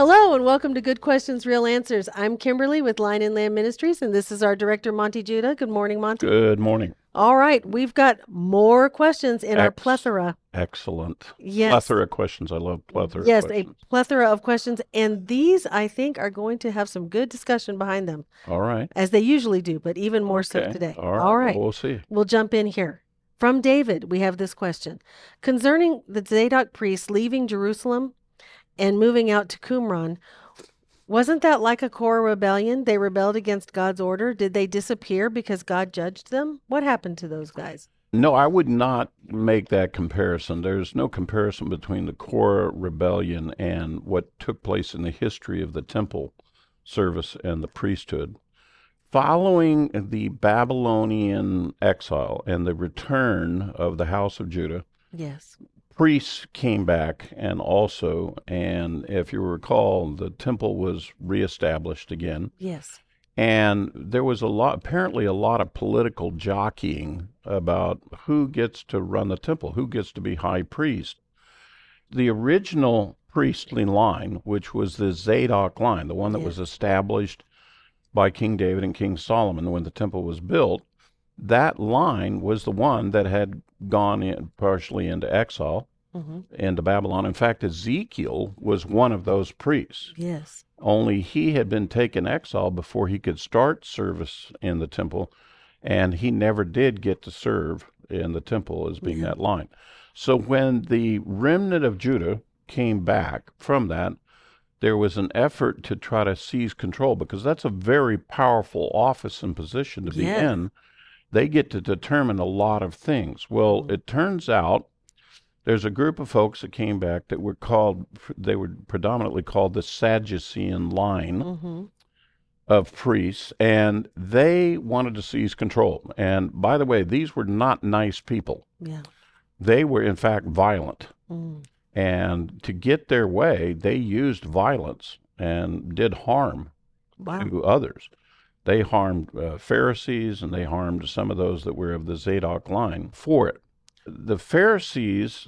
Hello and welcome to Good Questions, Real Answers. I'm Kimberly with Line and Land Ministries, and this is our director, Monty Judah. Good morning, Monty. Good morning. All right, we've got more questions in our Ex plethora. Excellent. Yes, Plethora of questions. I love plethora of yes, a questions. plethora of questions, and these I think are going to have some good discussion behind them, All right. as they usually do, but even more so Okay. today. All All right. Well, right, we'll see. we'll jump in here. From David, we have this question concerning the Zadok priests leaving Jerusalem and moving out to Qumran. Wasn't that like a Korah rebellion? They rebelled against God's order. Did they disappear because God judged them? What happened to those guys? No, I would not make that comparison. There's no comparison between the Korah rebellion and what took place in the history of the temple service and the priesthood. Following the Babylonian exile and the return of the house of Judah, Yes. priests came back and if you recall, the temple was reestablished again. Yes. And there was apparently a lot of political jockeying about who gets to run the temple, who gets to be high priest. The original priestly line, which was the Zadok line, the one that was Yes. established by King David and King Solomon when the temple was built, that line was the one that had gone in partially into exile Mm-hmm. into Babylon. In fact, Ezekiel was one of those priests. Yes. Only he had been taken exile before he could start service in the temple, and he never did get to serve in the temple as being Yeah. that line. So when the remnant of Judah came back from that, there was an effort to try to seize control because that's a very powerful office and position to be Yes. in. They get to determine a lot of things. Well, Mm-hmm. it turns out there's a group of folks that came back that they were predominantly called the Sadducean line Mm-hmm. of priests, and they wanted to seize control. And by the way, these were not nice people. Yeah. They were, in fact, violent. Mm. And to get their way, they used violence and did harm Wow. to others. They harmed Pharisees, and they harmed some of those that were of the Zadok line for it. The Pharisees,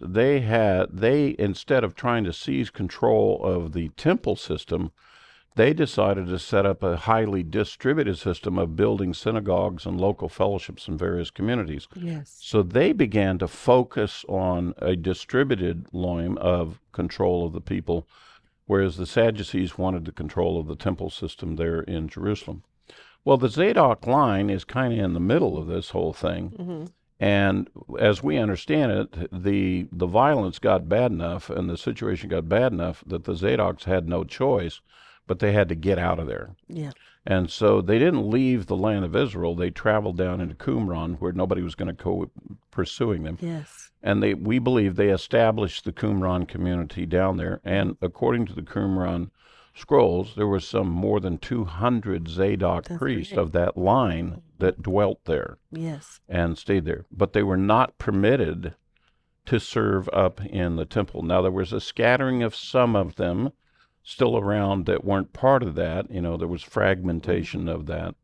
they instead of trying to seize control of the temple system, they decided to set up a highly distributed system of building synagogues and local fellowships in various communities. Yes. So they began to focus on a distributed loin of control of the people, whereas the Sadducees wanted the control of the temple system there in Jerusalem. Well, the Zadok line is kind of in the middle of this whole thing. Mm-hmm. And as we understand it, the violence got bad enough and the situation got bad enough that the Zadoks had no choice, but they had to get out of there. Yeah. And so they didn't leave the land of Israel. They traveled down into Qumran, where nobody was going to go pursuing them. Yes. And we believe they established the Qumran community down there. And according to the Qumran scrolls, there were some more than 200 Zadok That's priests right. of that line that dwelt there Yes. and stayed there. But they were not permitted to serve up in the temple. Now, there was a scattering of some of them still around that weren't part of that. There was fragmentation of that.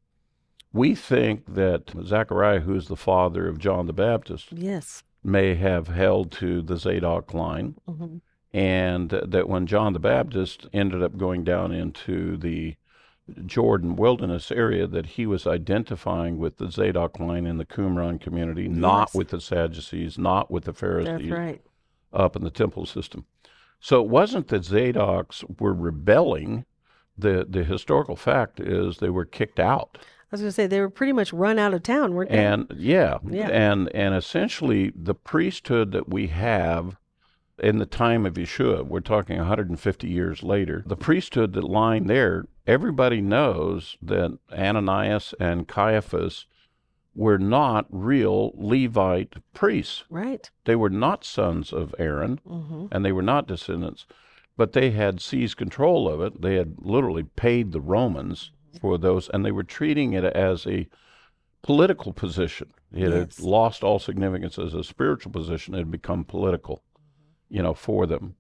We think that Zechariah, who's the father of John the Baptist, Yes. may have held to the Zadok line, Mm-hmm. and that when John the Baptist ended up going down into the Jordan wilderness area, that he was identifying with the Zadok line in the Qumran community, not Yes. with the Sadducees, not with the That's Pharisees right. up in the temple system. So it wasn't that Zadoks were rebelling. The historical fact is they were kicked out. I was going to say they were pretty much run out of town, weren't they? And yeah, Yeah. and essentially the priesthood that we have in the time of Yeshua, we're talking 150 years later, the priesthood that lined there, everybody knows that Ananias and Caiaphas were not real Levite priests. Right. They were not sons of Aaron, Mm-hmm. and they were not descendants, but they had seized control of it. They had literally paid the Romans for those, and they were treating it as a political position. It had Yes. lost all significance as a spiritual position. It had become political, for them.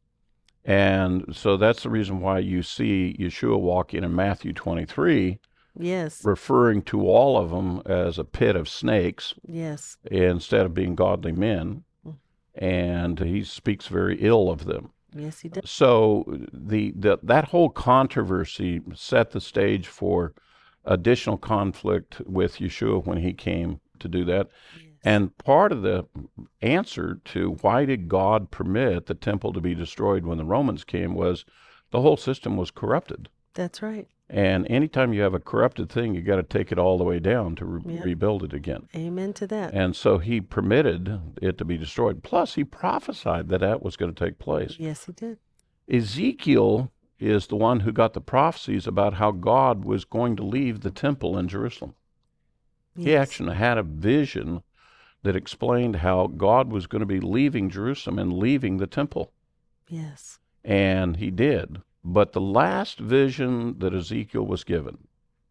And so that's the reason why you see Yeshua walk in Matthew 23, Yes. referring to all of them as a pit of snakes Yes. instead of being godly men. Mm. And he speaks very ill of them. Yes, he did. So that whole controversy set the stage for additional conflict with Yeshua when he came to do that. Yes. And part of the answer to why did God permit the temple to be destroyed when the Romans came was the whole system was corrupted. That's right. And anytime you have a corrupted thing, you got to take it all the way down to Yep. rebuild it again. Amen to that. And so he permitted it to be destroyed. Plus, he prophesied that that was going to take place. Yes, he did. Ezekiel is the one who got the prophecies about how God was going to leave the temple in Jerusalem. Yes. He actually had a vision that explained how God was going to be leaving Jerusalem and leaving the temple. Yes. And he did. But the last vision that Ezekiel was given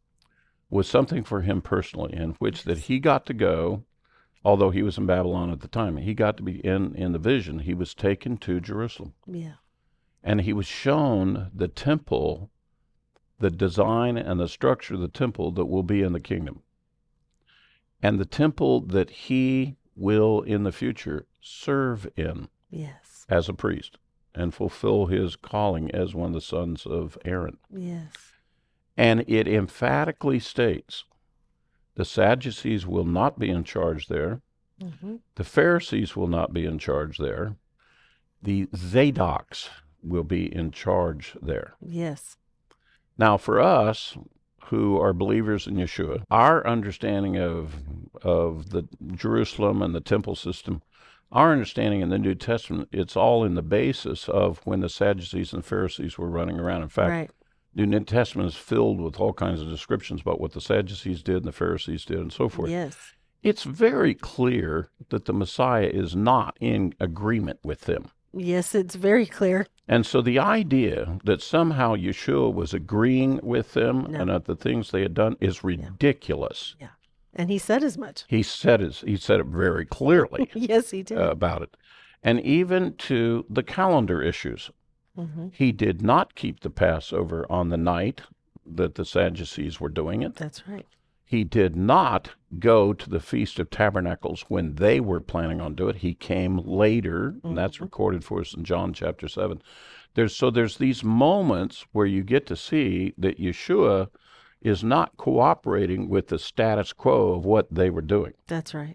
was something for him personally, in which that he got to go, although he was in Babylon at the time, he got to be in the vision. He was taken to Jerusalem. Yeah. And he was shown the temple, the design and the structure of the temple that will be in the kingdom. And the temple that he will in the future serve in. Yes. As a priest and fulfill his calling as one of the sons of Aaron. Yes. And it emphatically states the Sadducees will not be in charge there. Mm-hmm. The Pharisees will not be in charge there. The Zadoks will be in charge there. Yes. Now, for us who are believers in Yeshua, our understanding of the Jerusalem and the temple system, our understanding in the New Testament, it's all in the basis of when the Sadducees and Pharisees were running around. In fact, Right. the New Testament is filled with all kinds of descriptions about what the Sadducees did and the Pharisees did and so forth. Yes. It's very clear that the Messiah is not in agreement with them. Yes, it's very clear. And so the idea that somehow Yeshua was agreeing with them No. and that the things they had done is ridiculous. Yeah. And he said as much. He said it very clearly Yes, he did. about it. And even to the calendar issues. Mm-hmm. He did not keep the Passover on the night that the Sadducees were doing it. That's right. He did not go to the Feast of Tabernacles when they were planning on doing it. He came later, and that's recorded for us in John chapter 7. There's these moments where you get to see that Yeshua is not cooperating with the status quo of what they were doing. That's right.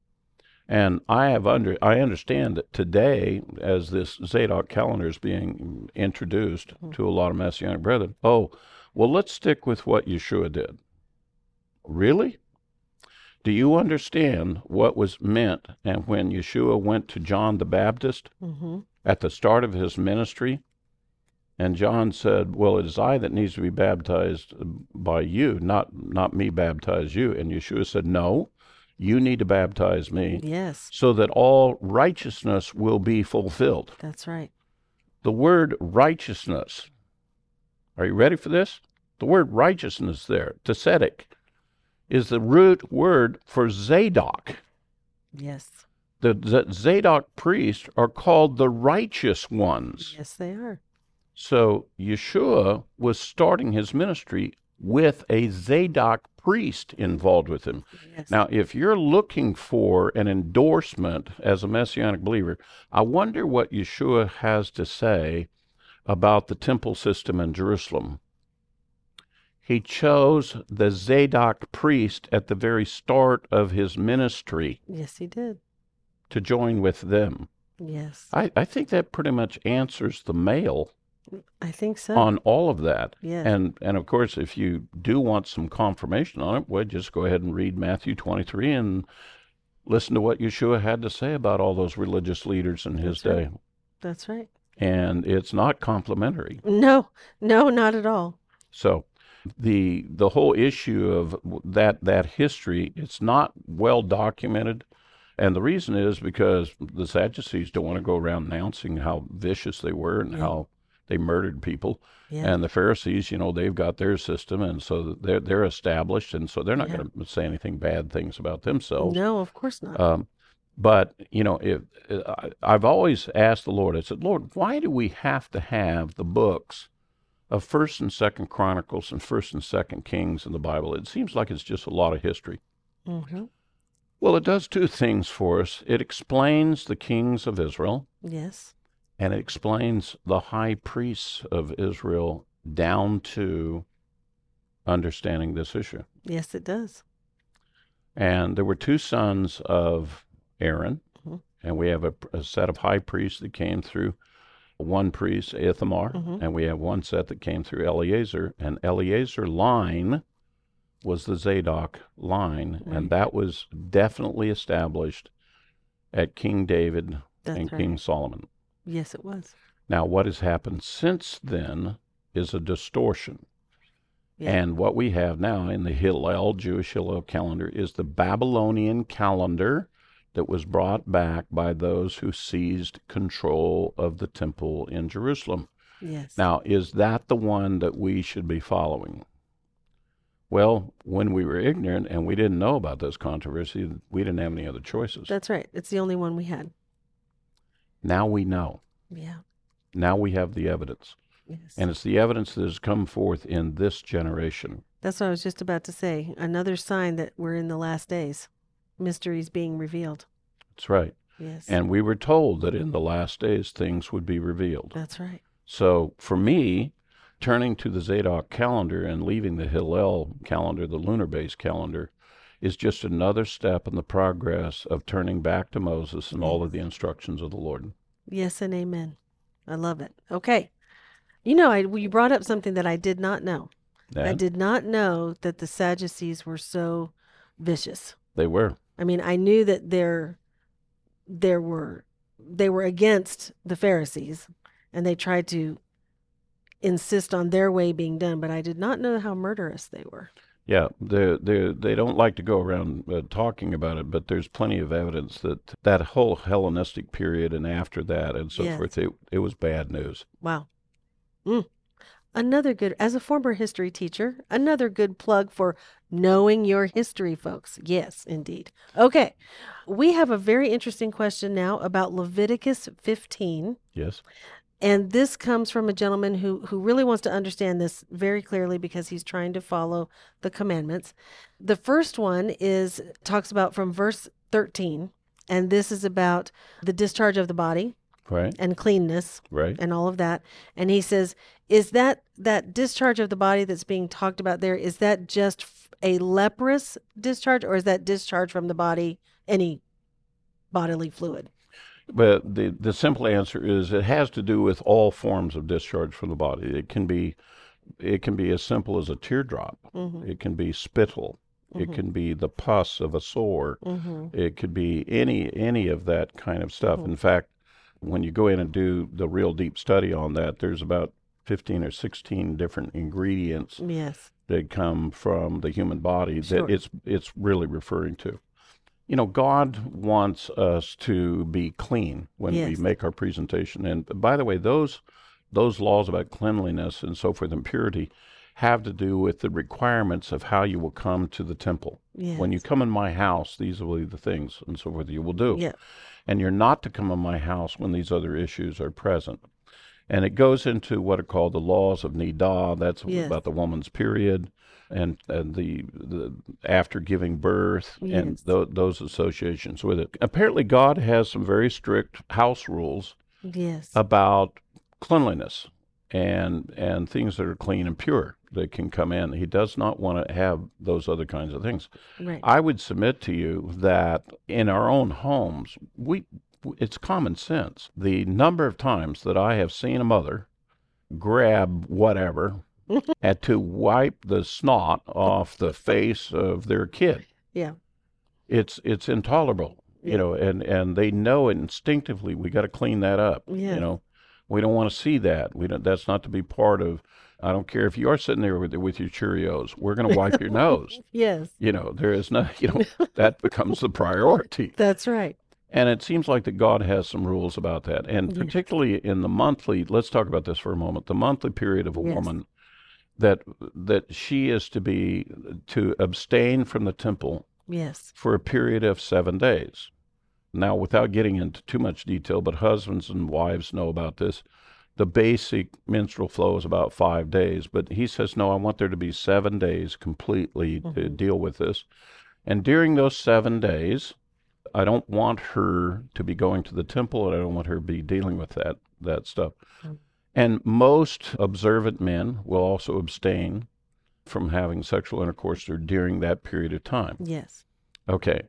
And I understand that today, as this Zadok calendar is being introduced to a lot of Messianic brethren, well, let's stick with what Yeshua did. Really? Do you understand what was meant and when Yeshua went to John the Baptist at the start of his ministry? And John said, well, it is I that needs to be baptized by you, not me baptize you. And Yeshua said, no, you need to baptize me. Yes. So that all righteousness will be fulfilled. That's right. The word righteousness, are you ready for this? The word righteousness there, tzedek, is the root word for Zadok. Yes. The Zadok priests are called the righteous ones. Yes, they are. So Yeshua was starting his ministry with a Zadok priest involved with him. Yes. Now, if you're looking for an endorsement as a Messianic believer, I wonder what Yeshua has to say about the temple system in Jerusalem. He chose the Zadok priest at the very start of his ministry Yes, he did. to join with them. Yes. I think that pretty much answers the mail I think so. on all of that. Yes. And of course, if you do want some confirmation on it, well, just go ahead and read Matthew 23 and listen to what Yeshua had to say about all those religious leaders in his That's right. day. That's right. And it's not complimentary. No, not at all. So the whole issue of that history, it's not well documented. And the reason is because the Sadducees don't want to go around announcing how vicious they were and how they murdered people. Yeah. And the Pharisees, they've got their system, and so they're established, and so they're not going to say anything bad things about themselves. No, of course not. But if I've always asked the Lord, I said, Lord, why do we have to have the books of First and Second Chronicles and First and Second Kings in the Bible? It seems like it's just a lot of history. Mm-hmm. Well, it does two things for us. It explains the kings of Israel, Yes. And it explains the high priests of Israel down to understanding this issue. Yes, it does. And there were two sons of Aaron, Mm-hmm. and we have a set of high priests that came through one priest, Ithamar, Mm-hmm. and we have one set that came through Eleazar. And Eleazar line was the Zadok line, Right. and that was definitely established at King David That's and right. King Solomon. Yes, it was. Now, what has happened since then is a distortion. Yeah. And what we have now in the Hillel, Jewish Hillel calendar, is the Babylonian calendar that was brought back by those who seized control of the temple in Jerusalem. Yes. Now, is that the one that we should be following? Well, when we were ignorant and we didn't know about this controversy, we didn't have any other choices. That's right. It's the only one we had. Now we know. Yeah. Now we have the evidence. Yes. And it's the evidence that has come forth in this generation. That's what I was just about to say. Another sign that we're in the last days. Mysteries being revealed. That's right. Yes. And we were told that in the last days things would be revealed. That's right. So for me, turning to the Zadok calendar and leaving the Hillel calendar, the lunar-based calendar, is just another step in the progress of turning back to Moses and all of the instructions of the Lord. Yes and amen. I love it. Okay. You know, you brought up something that I did not know. I And did not know that the Sadducees were so vicious. they were. I mean, I knew that they were against the Pharisees, and they tried to insist on their way being done, but I did not know how murderous they were. Yeah, they don't like to go around talking about it, but there's plenty of evidence that that whole Hellenistic period and after that and so Yes. forth, it was bad news. Wow. Another good, as a former history teacher, another good plug for knowing your history, folks. Yes, indeed. Okay. We have a very interesting question now about Leviticus 15. Yes. And this comes from a gentleman who really wants to understand this very clearly because he's trying to follow the commandments. The first one talks about from verse 13, and this is about the discharge of the body Right. and cleanness Right. and all of that. And he says, is that discharge of the body that's being talked about there, is that just a leprous discharge, or is that discharge from the body, any bodily fluid? But the simple answer is it has to do with all forms of discharge from the body. It can be as simple as a teardrop. Mm-hmm. It can be spittle. It can be the pus of a sore. Mm-hmm. It could be any of that kind of stuff. Mhm. In fact, when you go in and do the real deep study on that, there's about 15 or 16 different ingredients Yes. that come from the human body Sure. that it's really referring to. You know, God wants us to be clean when we Yes. make our presentation. And by the way, those laws about cleanliness and so forth and purity have to do with the requirements of how you will come to the temple. Yes. When you come in my house, these will be the things and so forth you will do. Yeah. And you're not to come in my house when these other issues are present. And it goes into what are called the laws of Nidah. That's Yes. about the woman's period and the after giving birth and Yes. those associations with it. Apparently, God has some very strict house rules Yes. about cleanliness and things that are clean and pure that can come in. He does not want to have those other kinds of things. Right. I would submit to you that in our own homes, it's common sense. The number of times that I have seen a mother grab whatever and to wipe the snot off the face of their kid. Yeah. It's intolerable, Yeah. you know, and they know instinctively we got to clean that up. Yes. You know, we don't want to see that. We don't. That's not to be part of. I don't care if you are sitting there with your Cheerios. We're going to wipe your nose. Yes. You know, there is no. You know, that becomes the priority. That's right. And it seems like that God has some rules about that. And Yeah. particularly in the monthly, let's talk about this for a moment, the monthly period of a Yes. woman, that she is to abstain from the temple Yes. for a period of 7 days. Now, without getting into too much detail, but husbands and wives know about this, the basic menstrual flow is about 5 days. But he says, no, I want there to be 7 days completely to Mhm. deal with this. And during those 7 days, I don't want her to be going to the temple, and I don't want her to be dealing with that. that stuff. Mm. And most observant men will also abstain from having sexual intercourse during that period of time. Yes. Okay.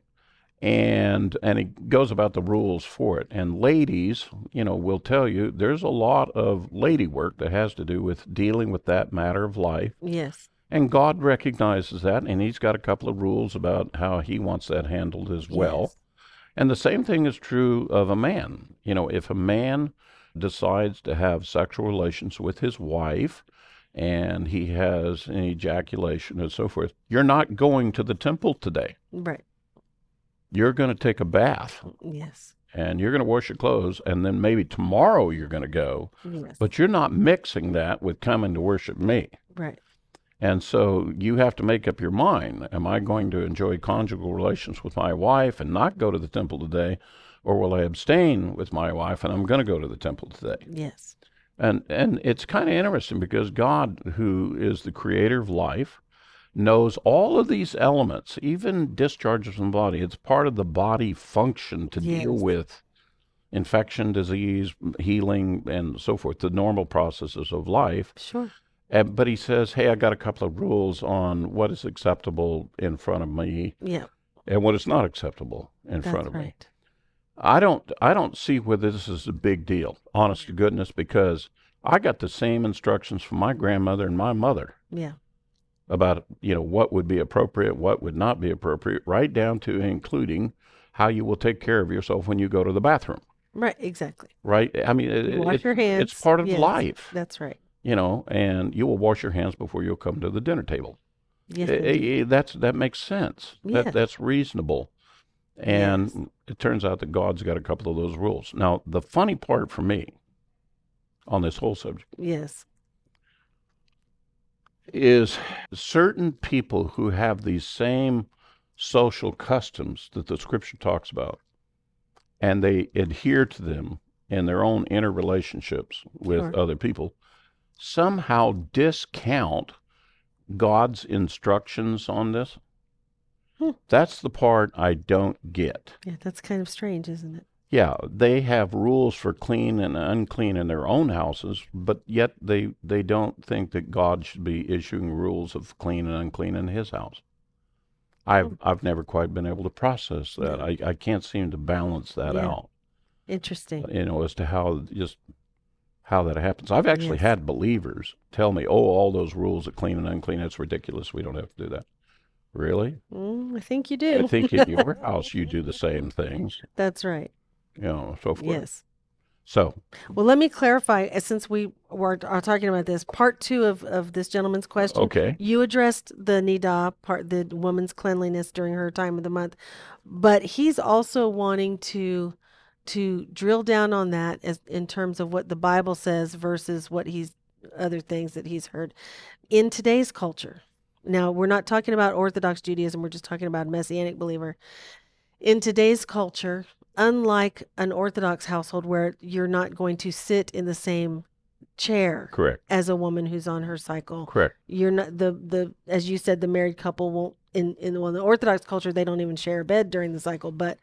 And it goes about the rules for it. And ladies, will tell you there's a lot of lady work that has to do with dealing with that matter of life. Yes. And God recognizes that, and he's got a couple of rules about how he wants that handled as well. Yes. And the same thing is true of a man. If a man decides to have sexual relations with his wife and he has an ejaculation and so forth, you're not going to the temple today. Right. You're going to take a bath Yes. and you're going to wash your clothes, and then maybe tomorrow you're going to go, Yes. but you're not mixing that with coming to worship me. Right. And so you have to make up your mind. Am I going to enjoy conjugal relations with my wife and not go to the temple today? Or will I abstain with my wife and I'm going to go to the temple today? Yes. And it's kind of interesting because God, who is the creator of life, knows all of these elements, even discharges from the body. It's part of the body function to deal Yes. with infection, disease, healing, and so forth, the normal processes of life. Sure. But he says, hey, I got a couple of rules on what is acceptable in front of me Yeah. and what is not acceptable in front of me. Right. I don't see where this is a big deal, honest to goodness, because I got the same instructions from my grandmother and my mother Yeah. about, what would be appropriate, what would not be appropriate, right down to including how you will take care of yourself when you go to the bathroom. Right. Exactly. Right? I mean, You wash your hands. it's part of Yes. life, That's right. and you will wash your hands before you'll come to the dinner table. Yes. Indeed. That makes sense. Yes. That's reasonable. And Yes. it turns out that God's got a couple of those rules. Now, the funny part for me on this whole subject Yes. is certain people who have these same social customs that the scripture talks about, and they adhere to them in their own interrelationships with Sure. other people, somehow discount God's instructions on this. That's the part I don't get. Yeah. That's kind of strange, isn't it? Yeah, they have rules for clean and unclean in their own houses, but yet they don't think that God should be issuing rules of clean and unclean in his house. I've never quite been able to process that. Yeah. I can't seem to balance that Yeah. out, Interesting. as to how that happens. I've actually Yes. had believers tell me, "Oh, all those rules of clean and unclean, that's ridiculous. We don't have to do that." Really? I think you I do. think in your house you do the same things, That's right. so forth. Yes. So, Well, let me clarify, since we are talking about this, part two of this gentleman's question. okay. You addressed the nidah part, the woman's cleanliness during her time of the month, but he's also wanting to drill down on that as in terms of what the Bible says versus what other things that he's heard in today's culture. Now, we're not talking about Orthodox Judaism, we're just talking about a Messianic believer. In today's culture, unlike an Orthodox household where you're not going to sit in the same chair Correct. as a woman who's on her cycle, Correct. you're not the as you said, the married couple won't in the Orthodox culture they don't even share a bed during the cycle, but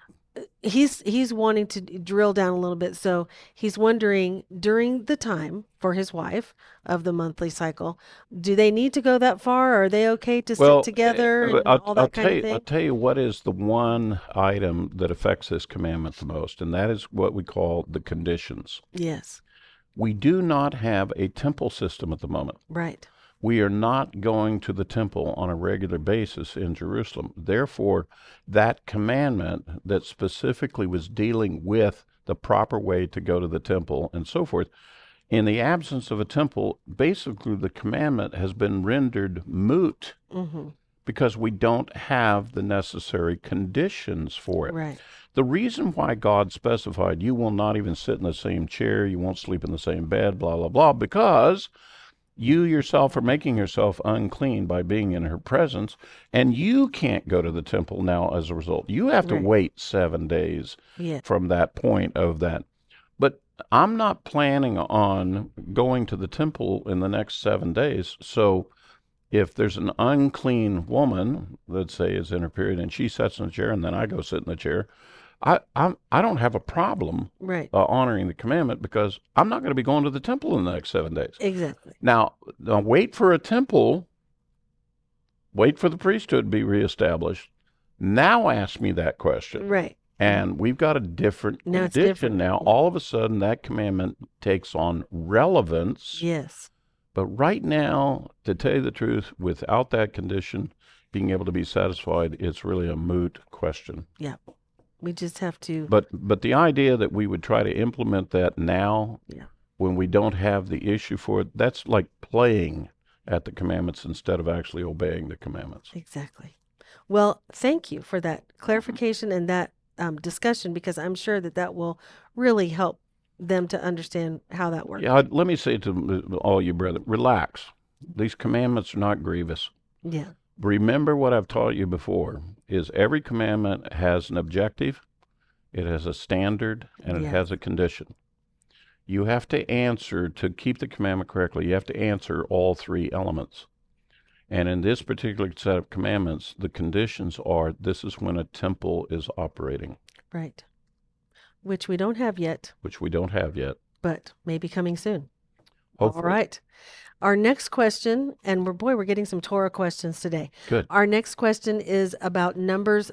he's wanting to drill down a little bit. So he's wondering during the time for his wife of the monthly cycle, do they need to go that far? Or are they okay to sit together and all that kind of thing? I'll tell you what is the one item that affects this commandment the most, and that is what we call the conditions. Yes. We do not have a temple system at the moment. Right. We are not going to the temple on a regular basis in Jerusalem. Therefore, that commandment that specifically was dealing with the proper way to go to the temple and so forth, in the absence of a temple, basically the commandment has been rendered moot because we don't have the necessary conditions for it. Right. The reason why God specified you will not even sit in the same chair, you won't sleep in the same bed, blah, blah, blah, because you yourself are making yourself unclean by being in her presence, and you can't go to the temple now as a result. You have to Right. wait 7 days Yeah. from that point of that. But I'm not planning on going to the temple in the next 7 days. So if there's an unclean woman, let's say is in her period, and she sits in the chair, and then I go sit in the chair, I don't have a problem Right. honoring the commandment because I'm not going to be going to the temple in the next 7 days. Exactly. Now, wait for a temple, wait for the priesthood to be reestablished. Now ask me that question. Right. And we've got a different Now it's condition different. now. All of a sudden, that commandment takes on relevance. Yes. But right now, to tell you the truth, without that condition being able to be satisfied, it's really a moot question. Yeah. We just have to. But the idea that we would try to implement that now, Yeah. when we don't have the issue for it, that's like playing at the commandments instead of actually obeying the commandments. Exactly. Well, thank you for that clarification and that discussion, because I'm sure that that will really help them to understand how that works. Yeah, let me say to all you brethren, relax. These commandments are not grievous. Yeah. Remember what I've taught you before, is every commandment has an objective, it has a standard, and it Yeah. has a condition. You have to answer, to keep the commandment correctly, you have to answer all three elements. And in this particular set of commandments, the conditions are this is when a temple is operating, Right. Which we don't have yet, which we don't have yet. but may be coming soon. All Hopefully. right. Our next question, and we're getting some Torah questions today. Good. Our next question is about Numbers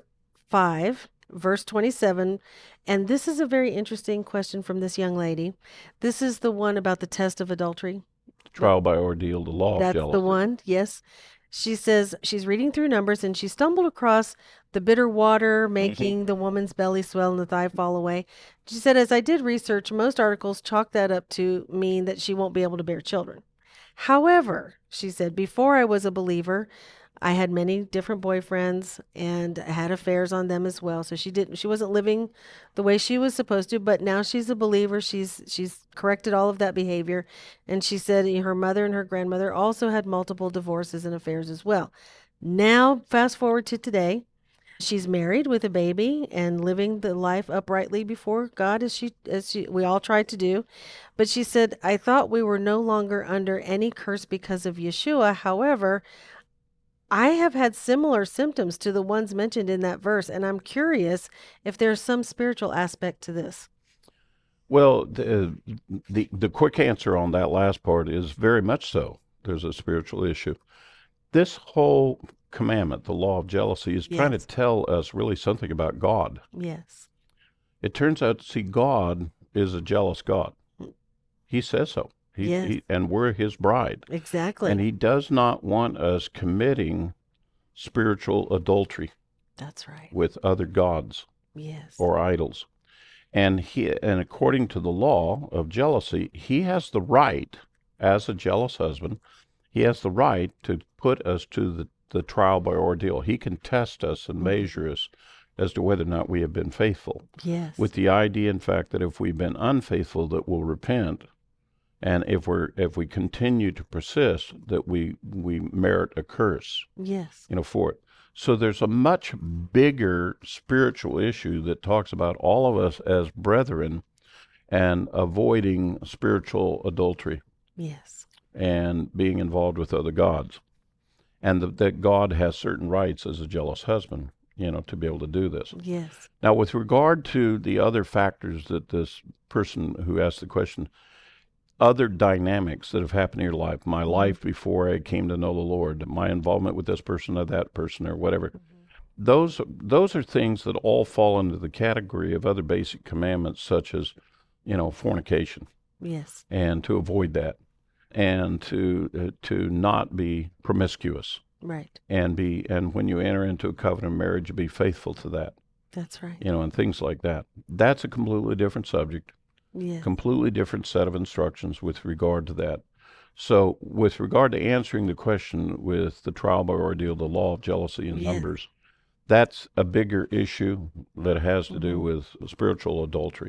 5, verse 27. And this is a very interesting question from this young lady. This is the one about the test of adultery. Trial by ordeal, the law of That's jealousy. the one, yes. She says she's reading through Numbers and she stumbled across the bitter water making the woman's belly swell and the thigh fall away. She said, as I did research, most articles chalk that up to mean that she won't be able to bear children. However, she said, before I was a believer, I had many different boyfriends and had affairs on them as well. So she wasn't living the way she was supposed to, but now she's a believer. She's corrected all of that behavior. And she said her mother and her grandmother also had multiple divorces and affairs as well. Now, fast forward to today, she's married with a baby and living the life uprightly before God as we all tried to do. But she said, I thought we were no longer under any curse because of Yeshua. However, I have had similar symptoms to the ones mentioned in that verse, and I'm curious if there's some spiritual aspect to this. Well, the quick answer on that last part is very much so. There's a spiritual issue. This whole commandment, the law of jealousy, is trying to Yes. tell us really something about God. Yes. It turns out, see, God is a jealous God. He says so. Yes. And we're his bride. Exactly. And he does not want us committing spiritual adultery That's right. with other gods Yes. or idols. And according to the law of jealousy, he has the right, as a jealous husband, he has the right to put us to the trial by ordeal. He can test us and measure us as to whether or not we have been faithful. Yes. With the idea, in fact, that if we've been unfaithful, that we'll repent. And if we continue to persist, that we merit a curse, Yes. for it. So there's a much bigger spiritual issue that talks about all of us as brethren and avoiding spiritual adultery Yes. and being involved with other gods. And that God has certain rights as a jealous husband, to be able to do this. Yes. Now, with regard to the other factors that this person who asked the question, other dynamics that have happened in your life, my life before I came to know the Lord, my involvement with this person or that person or whatever, those are things that all fall into the category of other basic commandments, such as, fornication, Yes. and to avoid that, and to not be promiscuous, Right. and when you enter into a covenant of marriage, be faithful to that, That's right. and things like that. That's a completely different subject. Yes. Completely different set of instructions with regard to that. So with regard to answering the question with the trial by ordeal, the law of jealousy in Yeah. Numbers, that's a bigger issue that has to do with spiritual adultery,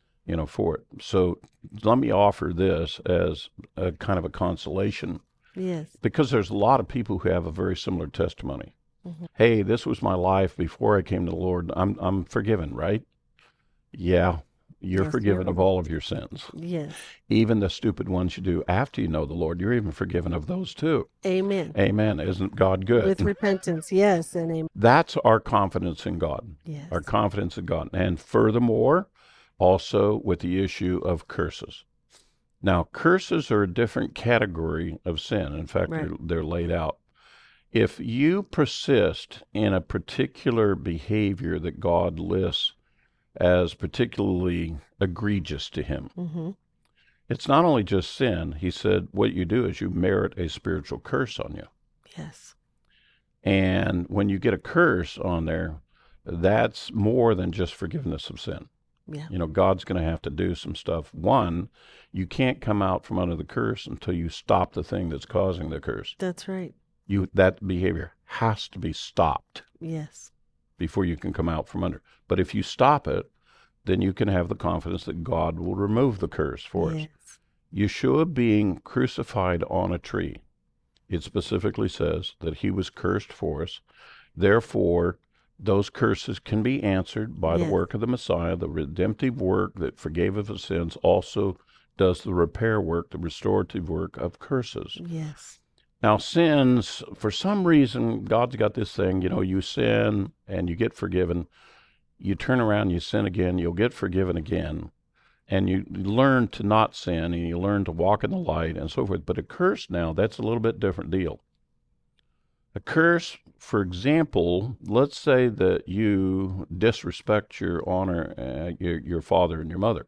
for it. So let me offer this as a kind of a consolation, Yes. because there's a lot of people who have a very similar testimony. Mhm. Hey, this was my life before I came to the Lord. I'm forgiven, right? Yeah. you're Yes, forgiven you're of all of your sins. Yes. Even the stupid ones you do after you know the Lord, you're even forgiven of those too. Amen. Amen. Isn't God good? With repentance, yes, and amen. That's our confidence in God. Yes. Our confidence in God. And furthermore, also with the issue of curses. Now, curses are a different category of sin. In fact, Right. they're laid out. If you persist in a particular behavior that God lists as particularly egregious to him, Mm-hmm. it's not only just sin. He said what you do is you merit a spiritual curse on you. Yes. And when you get a curse on there, that's more than just forgiveness of sin. Yeah. You know, God's going to have to do some stuff. One, you can't come out from under the curse until you stop the thing that's causing the curse. That's right. That behavior has to be stopped Yes. before you can come out from under. But if you stop it, then you can have the confidence that God will remove the curse for us. Yes. Yeshua being crucified on a tree, it specifically says that he was cursed for us. Therefore, those curses can be answered by the Yes. work of the Messiah. The redemptive work that forgave us of sins also does the repair work, the restorative work of curses. Yes. Now, sins, for some reason, God's got this thing, you know, you sin and you get forgiven. You turn around, you sin again, you'll get forgiven again. And you learn to not sin and you learn to walk in the light and so forth. But a curse now, that's a little bit different deal. A curse, for example, let's say that you disrespect your honor, your father and your mother.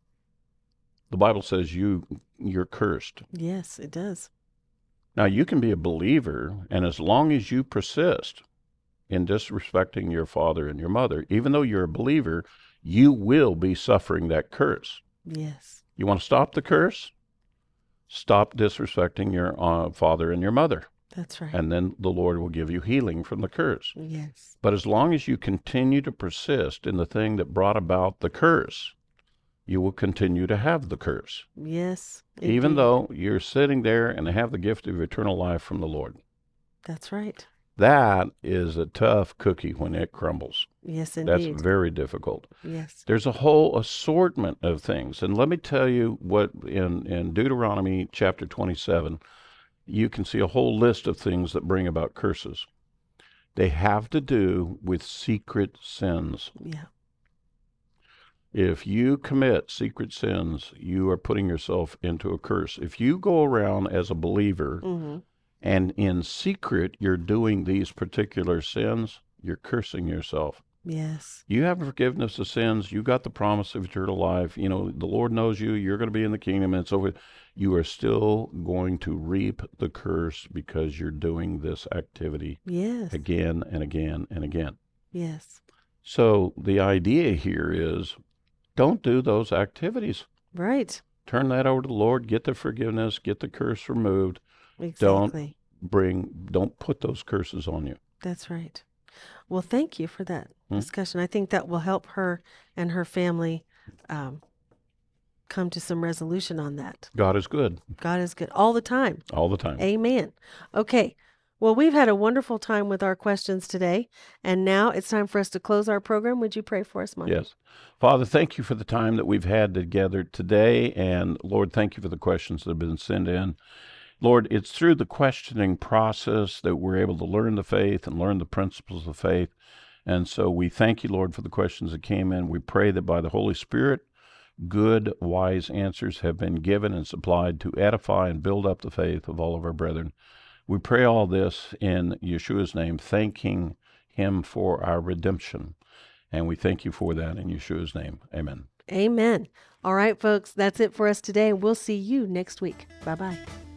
The Bible says you're cursed. Yes, it does. Now, you can be a believer, and as long as you persist in disrespecting your father and your mother, even though you're a believer, you will be suffering that curse. Yes. You want to stop the curse? Stop disrespecting your father and your mother. That's right. And then the Lord will give you healing from the curse. Yes. But as long as you continue to persist in the thing that brought about the curse, you will continue to have the curse. Yes. Even indeed. though you're sitting there and have the gift of eternal life from the Lord. That's right. That is a tough cookie when it crumbles. Yes, That's indeed. very difficult. Yes. There's a whole assortment of things. And let me tell you what in Deuteronomy chapter 27, you can see a whole list of things that bring about curses. They have to do with secret sins. Yeah. If you commit secret sins, you are putting yourself into a curse. If you go around as a believer Mm-hmm. and in secret you're doing these particular sins, you're cursing yourself. Yes. You have forgiveness of sins. You got the promise of eternal life. You know, the Lord knows you. You're going to be in the kingdom and so forth. You are still going to reap the curse because you're doing this activity Yes. again and again and again. Yes. So the idea here is don't do those activities. Right. Turn that over to the Lord. Get the forgiveness. Get the curse removed. Exactly. Don't put those curses on you. That's right. Well, thank you for that Hmm. discussion. I think that will help her and her family come to some resolution on that. God is good God is good all the time. all the time. Amen. Okay. Well, we've had a wonderful time with our questions today, and now it's time for us to close our program. Would you pray for us, Mike? Yes. Father, thank you for the time that we've had together today. And Lord, thank you for the questions that have been sent in. Lord, it's through the questioning process that we're able to learn the faith and learn the principles of faith. And so we thank you, Lord, for the questions that came in. We pray that by the Holy Spirit, good, wise answers have been given and supplied to edify and build up the faith of all of our brethren. We pray all this in Yeshua's name, thanking him for our redemption. And we thank you for that in Yeshua's name. Amen. Amen. All right, folks, that's it for us today. We'll see you next week. Bye-bye.